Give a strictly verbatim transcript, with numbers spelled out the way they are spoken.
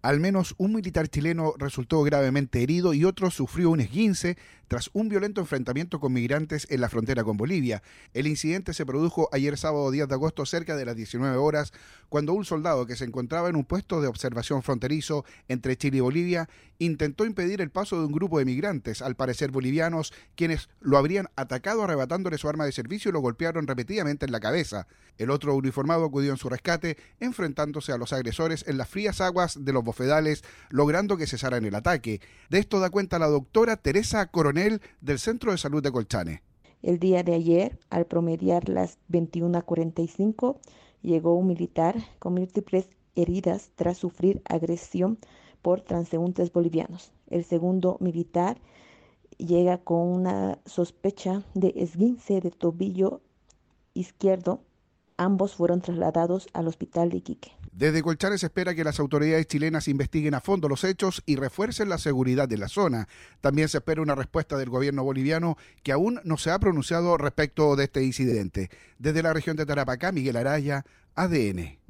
Al menos un militar chileno resultó gravemente herido y otro sufrió un esguince tras un violento enfrentamiento con migrantes en la frontera con Bolivia. El incidente se produjo ayer sábado diez de agosto cerca de las diecinueve horas, cuando un soldado que se encontraba en un puesto de observación fronterizo entre Chile y Bolivia intentó impedir el paso de un grupo de migrantes, al parecer bolivianos, quienes lo habrían atacado arrebatándole su arma de servicio y lo golpearon repetidamente en la cabeza. El otro uniformado acudió en su rescate, enfrentándose a los agresores en las frías aguas de los bofedales, logrando que cesaran el ataque. De esto da cuenta la doctora Teresa Coronel del Centro de Salud de Colchane. El día de ayer, al promediar las veintiuna cuarenta y cinco, llegó un militar con múltiples heridas tras sufrir agresión por transeúntes bolivianos. El segundo militar llega con una sospecha de esguince de tobillo izquierdo. Ambos fueron trasladados al hospital de Iquique. Desde Colchane se espera que las autoridades chilenas investiguen a fondo los hechos y refuercen la seguridad de la zona. También se espera una respuesta del gobierno boliviano, que aún no se ha pronunciado respecto de este incidente. Desde la región de Tarapacá, Miguel Araya, A D N.